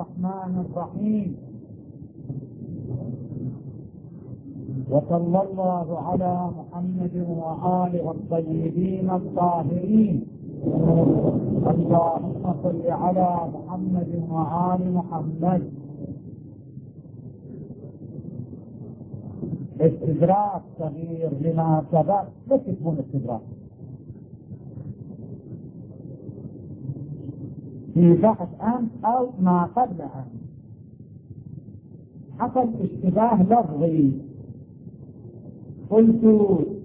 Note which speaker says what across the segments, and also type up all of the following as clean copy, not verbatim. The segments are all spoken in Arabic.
Speaker 1: الرحمن الرحيم. وصلى الله على محمد وآله الطيبين الطاهرين. اللهم صل على محمد وآل محمد. استدراك صغير لما سبق، بس يكون استدراك في بحث أمس أو ما قبل أمس. حصل اشتباه لفظي، قلت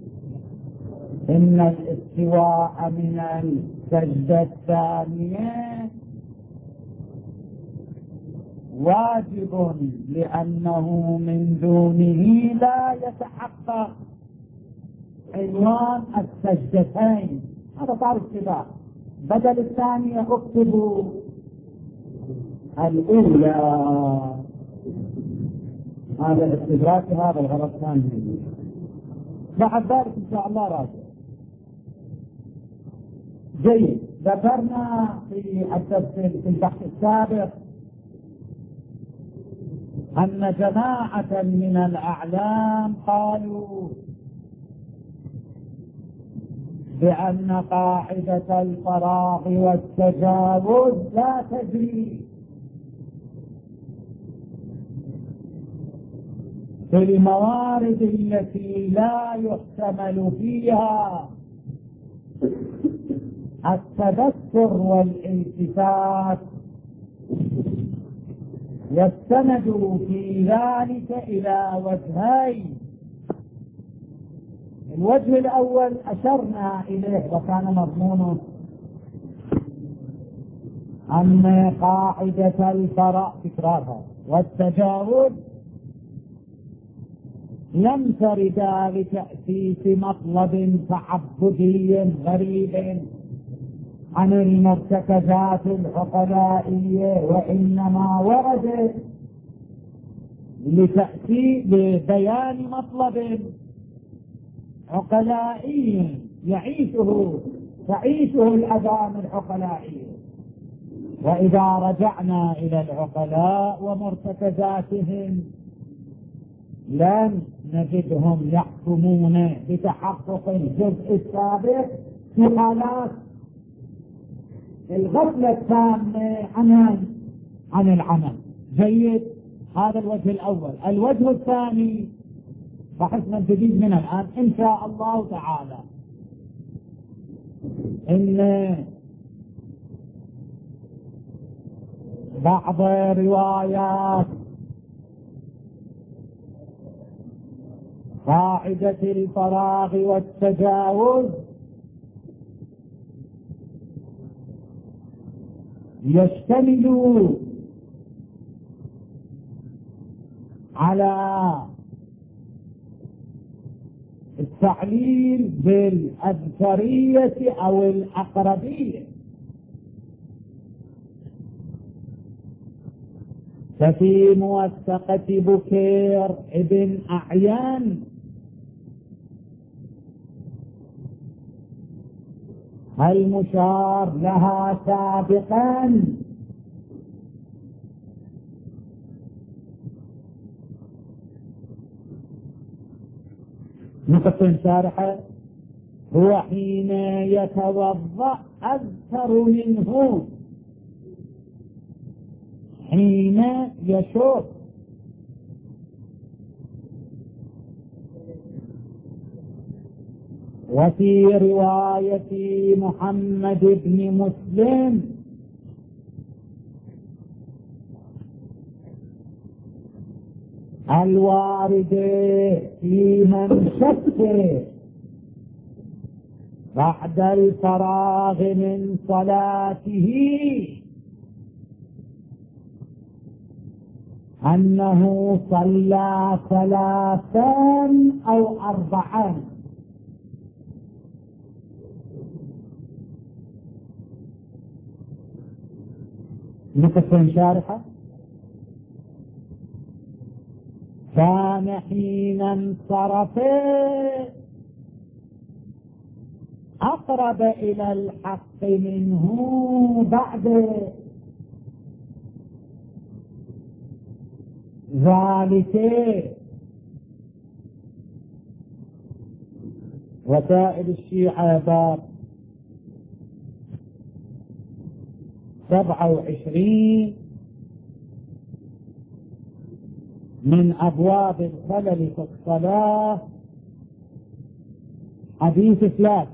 Speaker 1: إن الاستواء من السجدة الثانية واجب لأنه من دونه لا يتحقق عنوان السجدتين. هذا صار اشتباه. بدل الثانية اكتبوا الأولى. هذا الاستدراك، هذا الغرض الثاني. بعد ذلك إن شاء الله راجع. جيد. ذكرنا في البحث السابق أن جماعة من الأعلام قالوا بأن قاعدة الفراغ والتجاوز لا تجري في الموارد التي لا يحتمل فيها التذكر والالتفات، يستند في ذلك إلى وجهين. الوجه الأول أشرنا إليه وكان مضمونه أن قاعدة الفراغ تكرارها والتجاوز لم ترد لتأسيس مطلب تعبدي غريب عن المرتكزات العقلائية، وإنما ورد لبيان مطلب عقلائي تعيشه الأذان العقلائية. وإذا رجعنا إلى العقلاء ومرتكزاتهم لن نجدهم يحكمون بتحقق الجزء السابق في حالات الغفلة التامة عن العمل. جيد. هذا الوجه الأول. الوجه الثاني بحثنا الجديد من الآن إن شاء الله تعالى، إن بعض روايات قاعدة الفراغ والتجاوز يشتمل على التعليل بالأذكرية أو الأقربية. ففي موثقة بكير ابن أعيان المشار لها سابقا نقطة شارحة: هو حين يتوضأ أذكر منه حين يشوف. وفي رواية محمد بن مسلم الوارد في من شك بعد الفراغ من صلاته أنه صلى 3 أو 4. نقطة شارحة: كان حين انصرف أقرب إلى الحق منه بعد. ذلك وسائل الشيعة باب 27 من أبواب الخلل في الصلاة، حديث 3: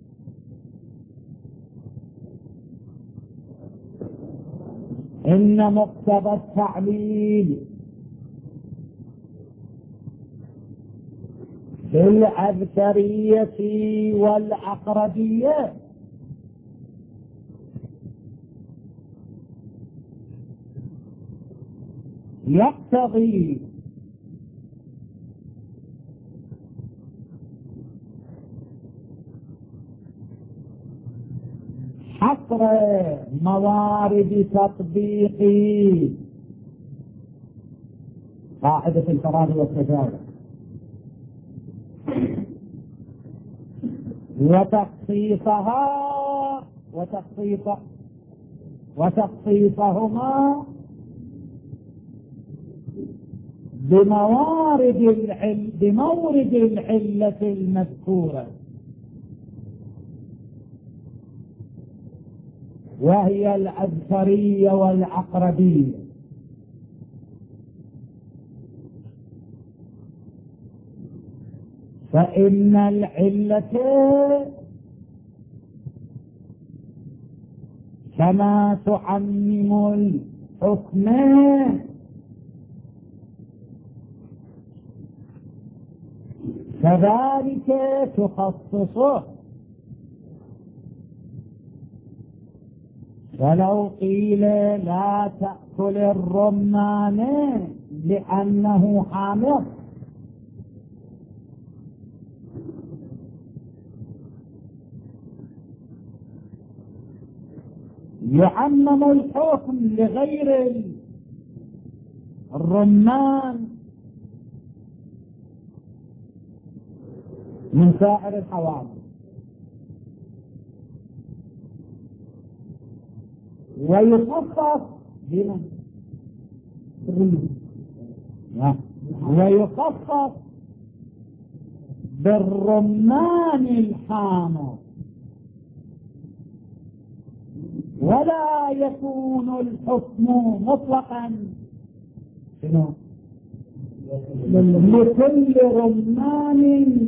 Speaker 1: إن مقتضى التعليل بالأذكرية والأقربية يقتضي حصر موارد تطبيق قاعدة الفراغ والتجاوز وتخصيصهما بمورد العلة المذكورة، وهي الأذكرية والأقربية. فإن العلة كما تعمم الحكم كذلك تخصصه. ولو قيل لا تأكل الرمان لأنه حامض، يعمم الحكم لغير الرمان من سائر الحوامض، ويخصص بالرمان الحامض، ولا يكون الحكم مطلقا لكل رمان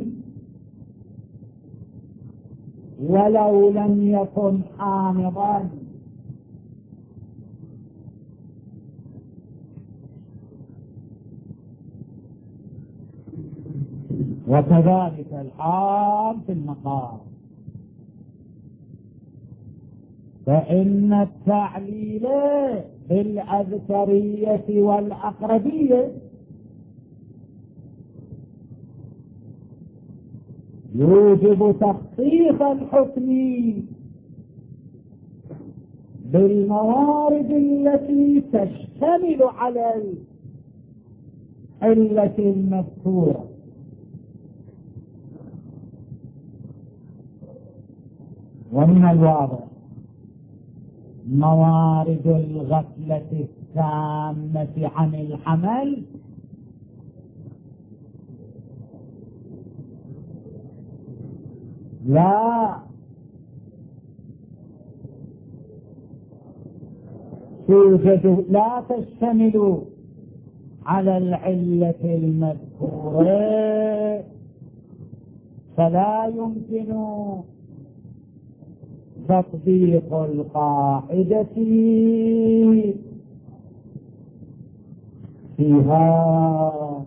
Speaker 1: ولو لم يكن حامضا. وكذلك الحال في المقام، فإن التعليل بالأذكرية والأقربية يوجب تخصيص الحكم بالموارد التي تشتمل على العلة المذكورة. ومن الواضح موارد الغفلة التامة عن الحمل لا توجد، لا تشتمل على العلة المذكورة، فلا يمكن تطبيق القاعدة فيها.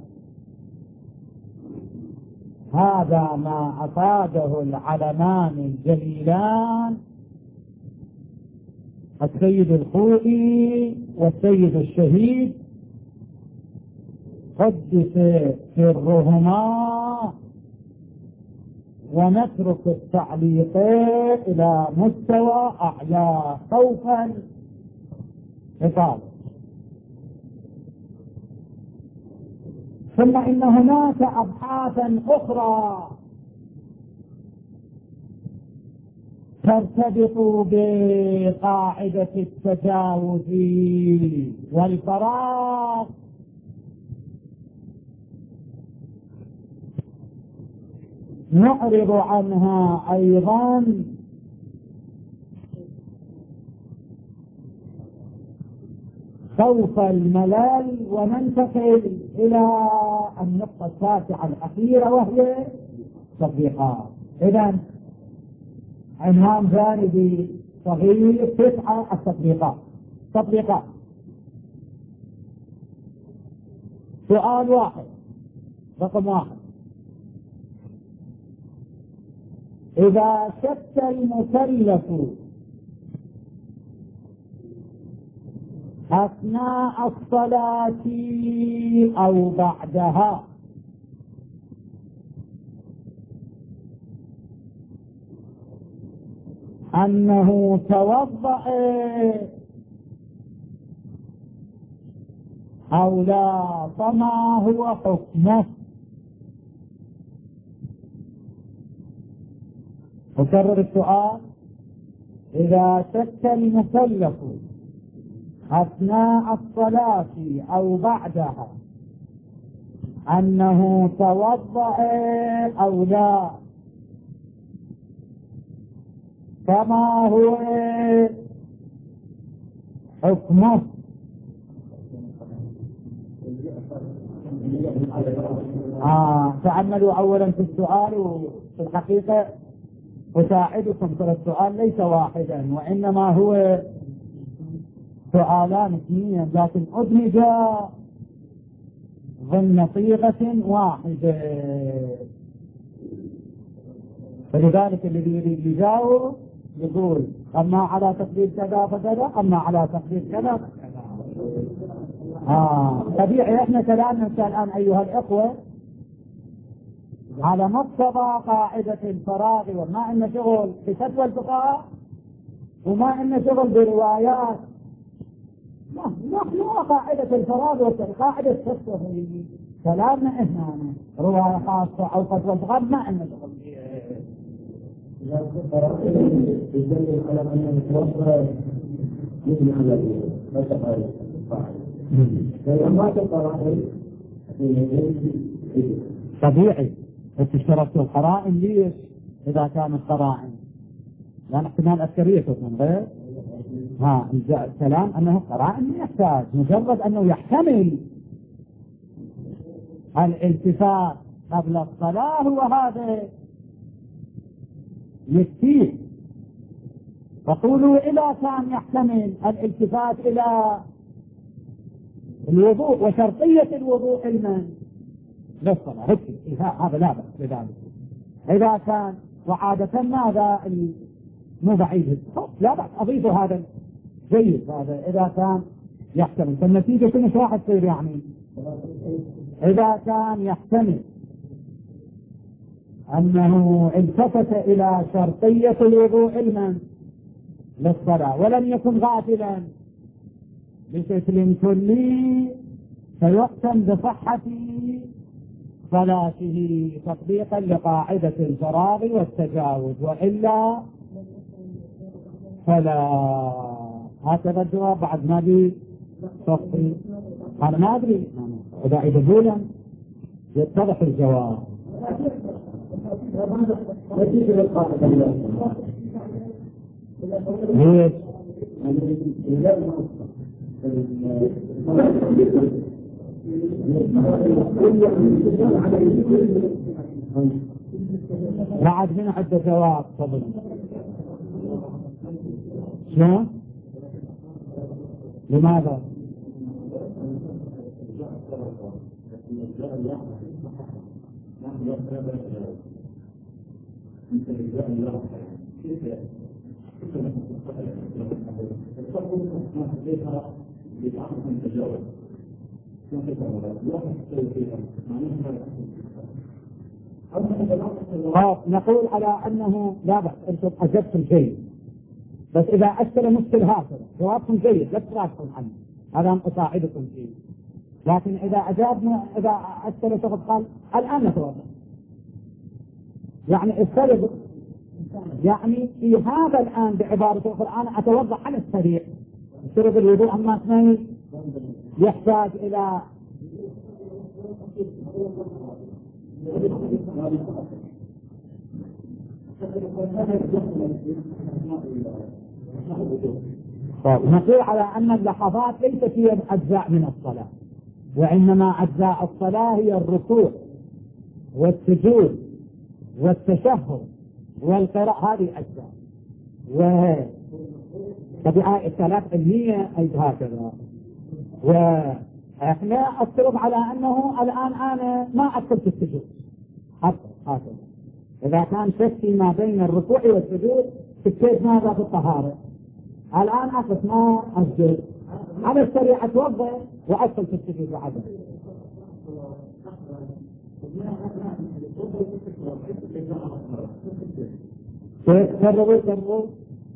Speaker 1: هذا ما أفاده العلمان الجليلان السيد الخوئي والسيد الشهيد قدس سرهما، ونترك التعليق إلى مستوى أعلى خوفا إطالة. ثم إن هناك أبحاثا أخرى ترتبط بقاعدة التجاوز والفراغ نعرض عنها أيضا خوف الملل وننتقل إلى النقطة التاسعة الأخيرة وهي تطبيقات. إذن عنوان جانبي صغير 9 التطبيقات. تطبيقات. سؤال واحد رقم 1: إذا شك المكلف أثناء الصلاة أو بعدها أنه توضأ أو لا، فما هو حكمه؟ أكرر السؤال: إذا شك المكلف أثناء الصلاة أو بعدها أنه توضأ أو لا، فما هو حكمه؟ تأملوا أولا في السؤال، وفي الحقيقة أساعدكم في السؤال ليس واحدا وإنما هو سؤالان اثنين لكن أدمجا ضمن صيغة واحدة، فلذلك الذي يريد يجاوب يقول أما على تقدير كذا فكذا، أما على تقدير كذا فكذا. طبيعي احنا كلامنا الآن أيها الأخوة على مقتضى قاعدة الفراغ، وما إن شغل بفتوى الفقهاء وما إن شغل بروايات. نحن قاعدة الفراغ وقاعدة الفتوى في كلامنا احنا رواية خاصة أو فتوى الفقهاء ما إن شغل طبيعي. اشتركت القرائن ليش؟ إذا كانت قرائن لأن احتمال أسكرية تكون غير الكلام أنه قرائن يحتاج مجرد أنه يحتمل الالتفات قبل الصلاة، هو هذا يكفيه. فقولوا إذا كان يحتمل الالتفات إلى الوضوء وشرطية الوضوء علما للصلاة هذا لا بأس بذلك. إذا كان وعادة ماذا مو بعيد لا بأس أضيف هذا جيد. هذا إذا كان يحتمل، فالنتيجة كل واحد تصير يعني إذا كان يحتمل أنه التفت إلى شرطية الوضوء علما للصلاة ولم يكن غافلا بشكل كلي، فيحكم بصحة صلاته تطبيقا لقاعدة الفراغ والتجاوز، وإلا فلا. هكذا الجواب بعد ما بي تفصيل. أنا ما أدري إذا يقولون يتضح الجواب. ليش؟ بعد من عدة جواب فضل. شو؟ لماذا؟ نقول على أنه لا بأس. أنتم أجبتم جيد، بس إذا أشكل مشكل هكذا جوابكم جيد لا تراجعون عنه، هذا أساعدكم فيه. لكن إذا أجابنا إذا أشكل شخص قال الآن نتوضأ، يعني السرب يعني في هذا الآن بعبارة القرآن أتوضأ على السريع. سرب الوضوء أما اثنين يحتاج إلى نقول على أن اللحظات ليست هي أجزاء من الصلاة، وإنما أجزاء الصلاة هي الركوع والسجود والتشهد والقراءة، هذه أجزاء. وطبيعة الثلاث علمية أي هكذا. وإحنا أفترض على أنه الآن أنا ما أدخل في السجود هكذا. إذا كان شك ما بين الركوع والسجود فكيت ماذا في الطهارة، الآن أقف ما أسجد على السريع أتوضأ وأدخل في السجود وعدم. كرروا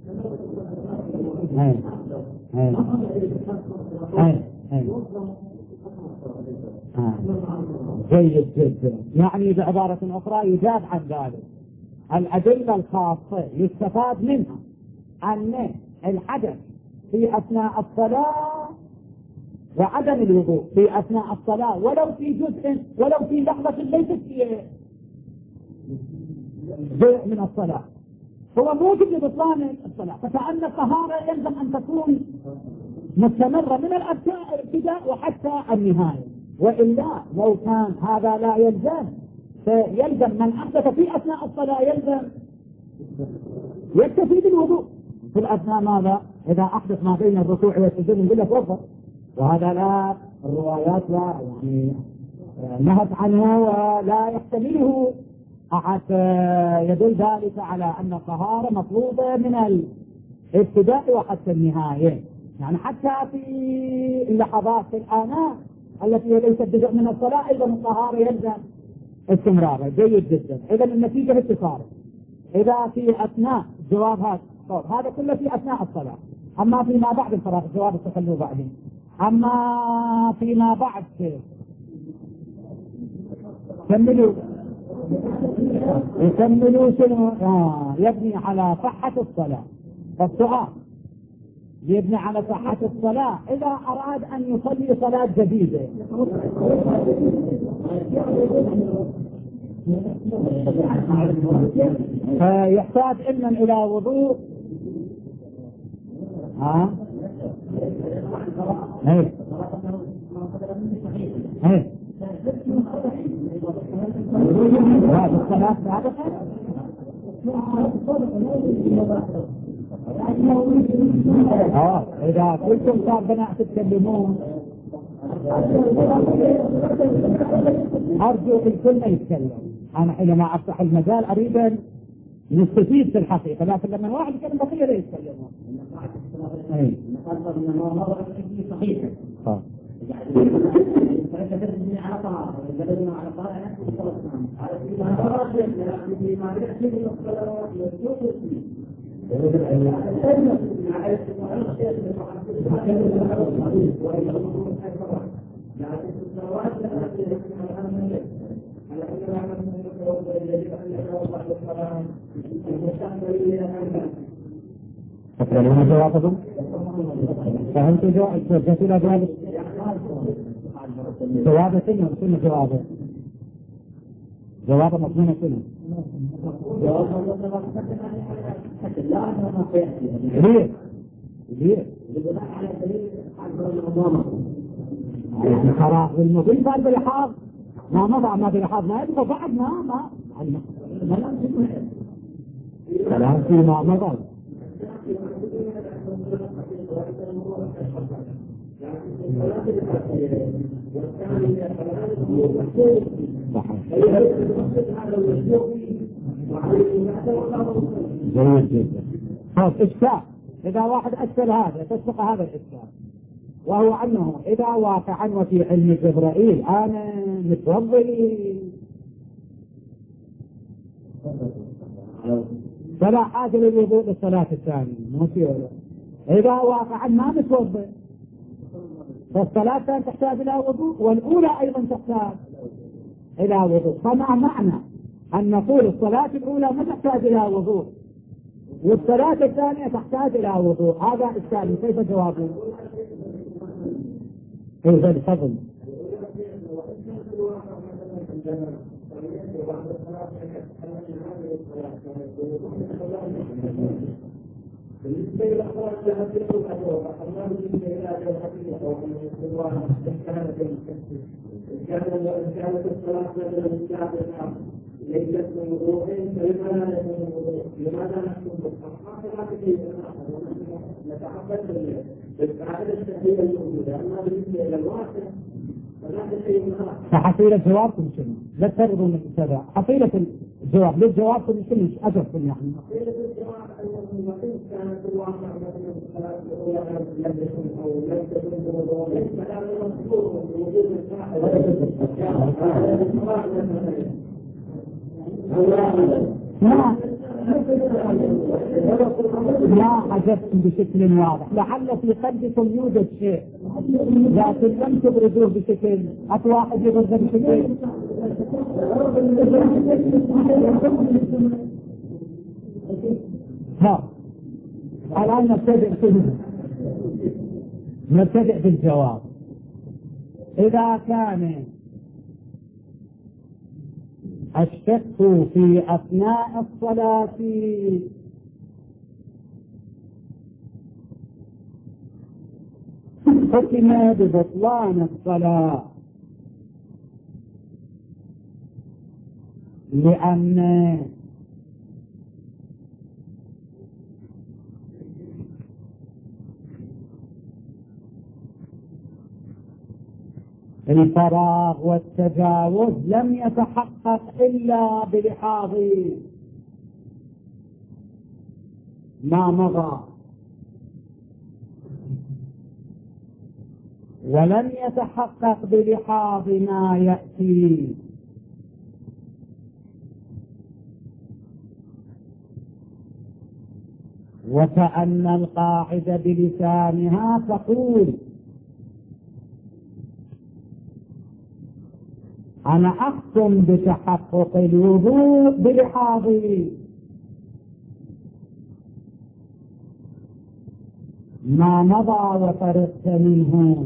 Speaker 1: جيد جدا. يعني بعبارة أخرى يجاب عن ذلك الأدلة الخاصة يستفاد منها أن الحدث في أثناء الصلاة وعدم الوضوء في أثناء الصلاة ولو في جزء ولو في لحظة ليست جزء من الصلاة هو موجب لبطلان الصلاة. فكأن الطهارة يلزم أن تكون مستمرة من الابتداء وحتى النهاية، وإلا لو كان هذا لا يلزم فيلزم من أحدث في أثناء الصلاة يلزم يكتفي بالوضوء في الأثناء. ماذا إذا أحدث ما بين الركوع والسجود نقول له توضأ، وهذا لا الروايات لا يعني نهت عنه ولا يحتمله أحد يدل ذلك على أن الطهارة مطلوبة من الابتداء وحتى النهاية. يعني حتى في اللحظات في الآناء التي هي ليست جزء من الصلاة أيضا الطهارة يلزم استمرارها. جيد جدا. إذا النتيجة اتصال. إذا في أثناء جواب هذا كله في أثناء الصلاة. أما فيما بعد الصلاة الجواب استخلوا بعدين. أما فيما بعد يكملوا شنو؟ يبني على صحة الصلاة. فالسؤال يبني على صحة الصلاة إذا أراد أن يصلي صلاة جديدة فيحتاج إما إلى وضوء هذا الصلاة سابقا إذا كنتم صار تتكلمون أرجو الكل ما يتكلم. أنا حينما أفتح المجال أريد أن نستفيد في الحقيقة، لكن لما واحد يتكلم بقية لا يتكلمون. تقبلون جوابكم؟ فهمتوا جوابكم؟ جواب سنة جوابه جواب مضمون سنة ليه خلاص المضيف بعد بالحاض ما مضع ما بالحاض ما يبقى بعد ما كلام فيما مضى جيد جدا. إشكال إذا واحد أشكل هذا تصدق هذا الإشكال، وهو أنه إذا واقعا وفي علم جبرائيل أنا متوضي فلا حاجة للوضوء للصلاة الثانية إذا واقعا ما متوضي فالصلاة الثانية تحتاج إلى وضوء والأولى أيضا تحتاج إلى وضوء. فما معنى أن نقول الصلاة الأولى ما تحتاج إلى وضوء والصلاة الثانية تحتاج إلى وضوء؟ هذا إشكال. كيف جوابه؟ إذا الفضل
Speaker 2: بالنسبة للأخبار التي تقول أخبار بالنسبة إلى الحديث أو كانت الصلاة السابقة ليست من وضوء فلماذا يكون وضوء؟ لماذا نحكم بالأخبار كما تجد نتعبد بالقاعدة الشرعية الموجودة، أما بالنسبة إلى الواقع فهذا شيء آخر.
Speaker 1: فحصيلة جوابكم شنو؟ لا تفرضوا من كذا، حصيلة الجواب للجوابكم شنو؟ أجبكم يعني.
Speaker 2: حصيلة الجواب أنه كانت الواقع مثلا الصلاة الأولى لم يكن أو لم تكن بوضوء، ليس هذا مذكور بوجود
Speaker 1: ما عجبتم بشكل واضح، لعل في قلبكم يوجد شيء لكن لم تبرزوه بشكل. واحد يبرزه بشكل. الآن نبتدئ بالجواب. إذا كان الشك في أثناء الصلاة حكم ببطلان الصلاة، لأن الفراغ والتجاوز لم يتحقق إلا بلحاظ ما مضى، ولم يتحقق بلحاظ ما يأتي. وكأن القاعدة بلسانها تقول: أنا أحكم بتحقق الوضوء بلحاظ ما مضى وفرقت منه،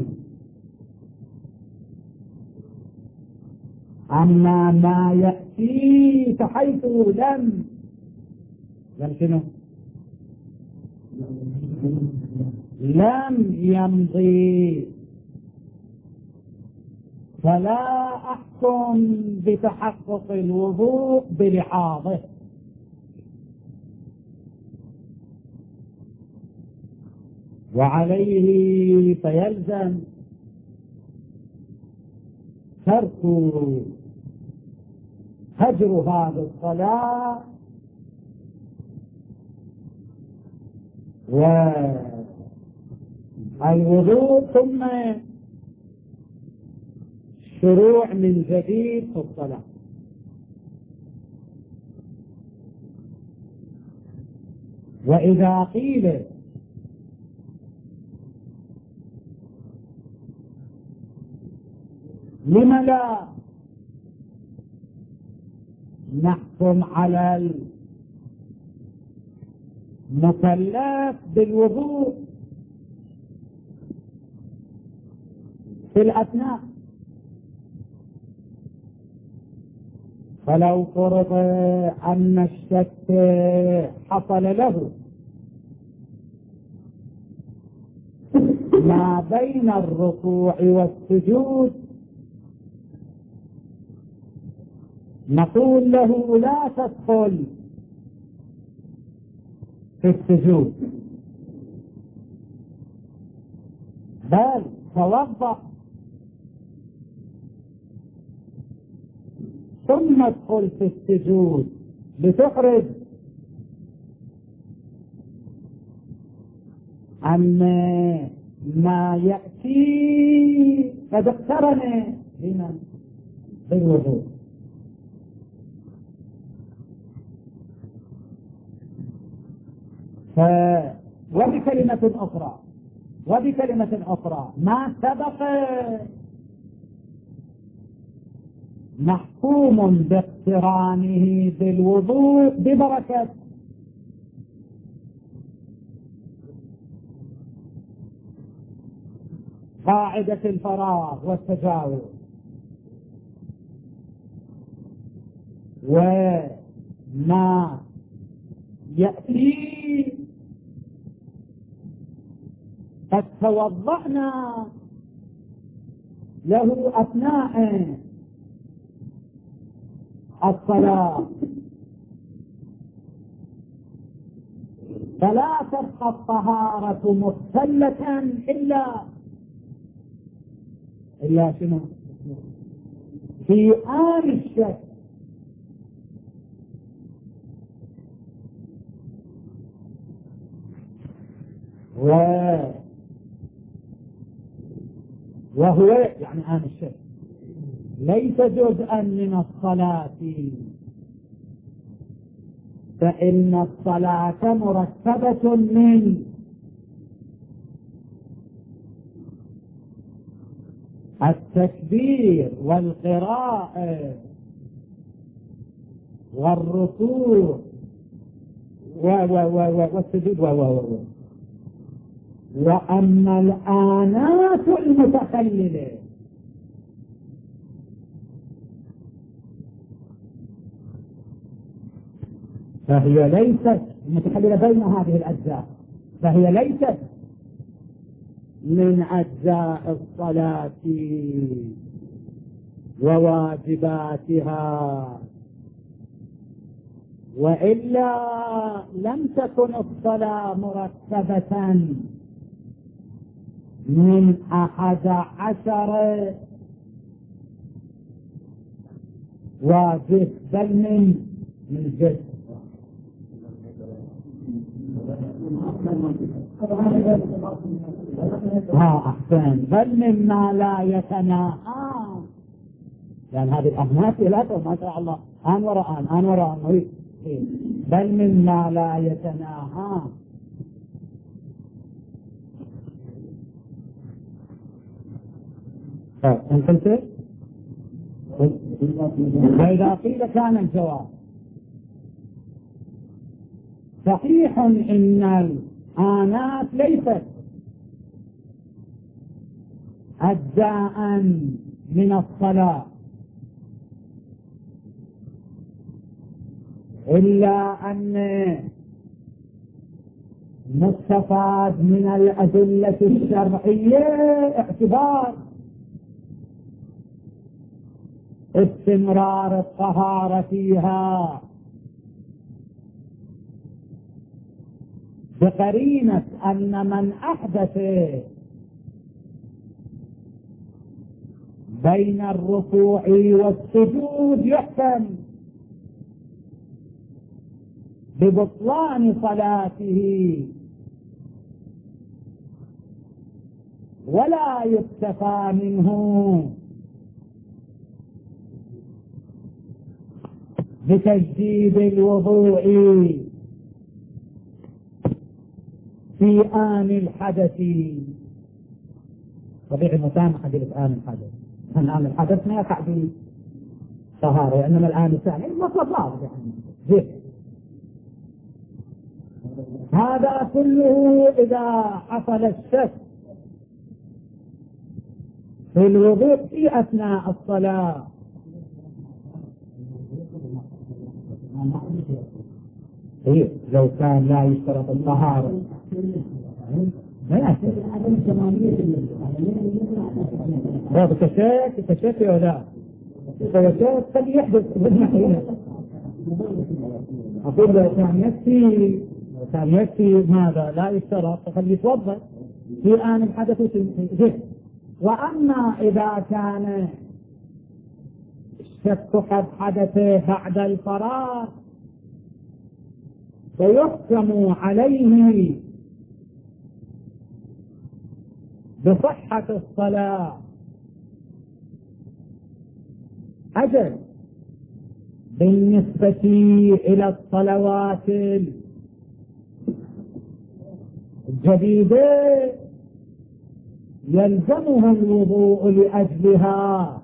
Speaker 1: أما ما يأتي فحيث لم شنو؟ لم يمضي، فلا أحكم بتحقق الوضوء بلحاظه. وعليه فيلزم ترك هجر هذه الصلاة والوضوء ثم شروع من جديد في الصلاة. وإذا قيل لم لا نحكم على المكلف بالوضوء في الأثناء، فلو فرض أن الشك حصل له ما بين الركوع والسجود، نقول له لا تدخل في السجود، بل توضأ ثم ادخل في السجود لتخرج عن ما يأتي قد اقترن بمن؟ بالوضوء. وبكلمة أخرى ما سبق محكوم باقترانه بالوضوء ببركة قاعدة الفراغ والتجاوز. وما يأتي قد توضأنا له أثناء الصلاة، فلا تبقى الطهارة مختلة إلا شنو؟ في آن الشك. وهو يعني آن الشك ليس جزءا من الصلاة، فإن الصلاة مركبة من التكبير والقراءة والركوع والسجود وأما الآنات المتخللة فهي ليست متخللة بين هذه الأجزاء، فهي ليست من أجزاء الصلاة وواجباتها، وإلا لم تكن الصلاة مركبة من 11 واجب بل من جزء. أحسن، بل مما لا يتناهى، لأن هذه الأهمات لا ما شاء الله آن وراء آن بل مما لا يتناهى. أنت قلت فإذا قيل كان الجواب صحيح إن الآنات ليست أجزاء من الصلاة، إلا أن مستفاد من الأدلة الشرعية اعتبار استمرار الطهارة فيها بقرينة أن من أحدث بين الركوع والسجود يحكم ببطلان صلاته ولا يكتفى منه بتجديد الوضوء في آن الحدث. طبيعي المسامحة قلت آن الحدث، آن الحدث ما يقع به طهارة، إنما الآن الثاني المطلب واضح يعني. هذا كله إذا حصل الشك في الوضوء في أثناء الصلاة. إيه لو كان لا يشترط الطهارة لا تكشف يا لا تكشف قد يحدث بالمحيط. أقول لو كان يكفي ماذا لا يشترط فخلي يتوضأ في آن الحدث وتنزل. وأما إذا كان الشك قد حدث بعد الفراغ فيحكم عليه بصحة الصلاة أجل بالنسبة إلى الصلوات الجديدة يلزمه الوضوء لأجلها،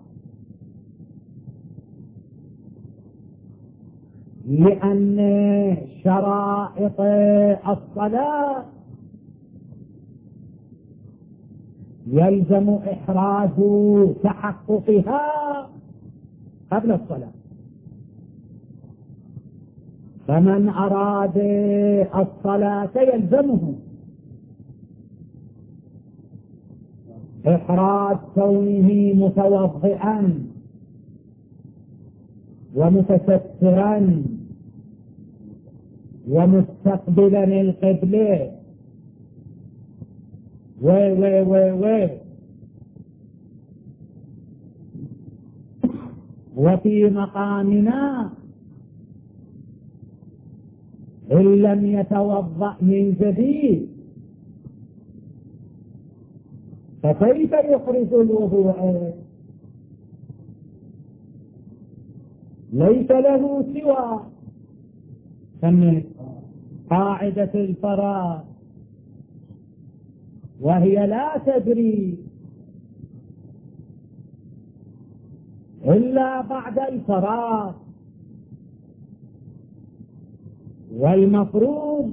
Speaker 1: لأن شرائط الصلاة يلزم إحراز تحققها قبل الصلاة، فمن أراد الصلاة يلزمه إحراز كونه متوضئا ومتسترا ومستقبلا القبلة وفي مقامنا إن لم يتوضأ من جديد فكيف يخرج الوضوء؟ ليس له سوى قاعدة الفراغ، وهي لا تجري إلا بعد الفراغ، والمفروض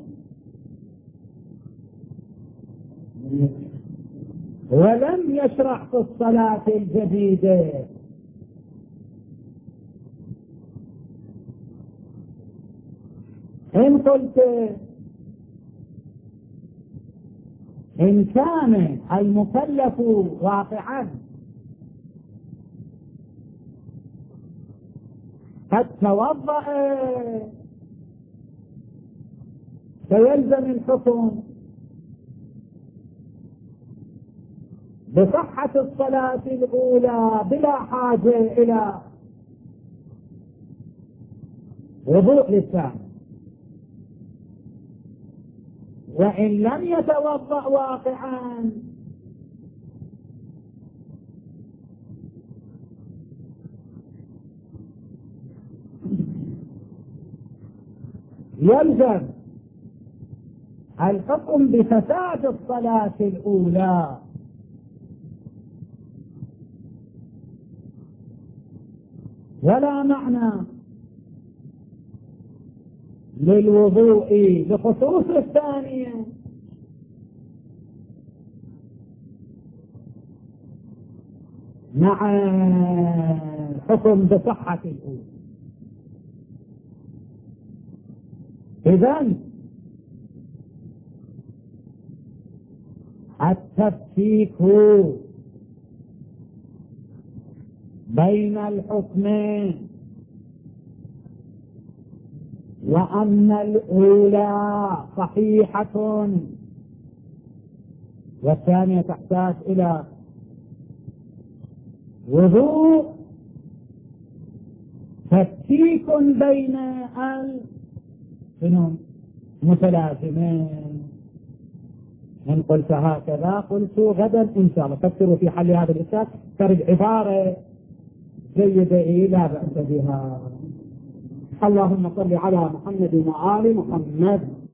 Speaker 1: ولم يشرع في الصلاة الجديدة. إن قلت إن كان المكلف واقعا قد توضأ فيلزم الحكم بصحة الصلاة الأولى بلا حاجة إلى وضوء للثاني. وإن لم يتوضأ واقعا يلزم الحكم بفساد الصلاة الأولى، ولا معنى للوضوء بخصوص الثانية مع الحكم بصحة الأولى. إذن التفكيك بين الحكمين، وأن الأولى صحيحة والثانية تحتاج إلى وضوء، تفكيك بين المتلازمين. إن قلت هكذا قلت غدا إن شاء الله فكروا في حل هذا الإشكال، ترد عبارة جيدة لا بأس بها. اللهم صل على محمد وآل محمد.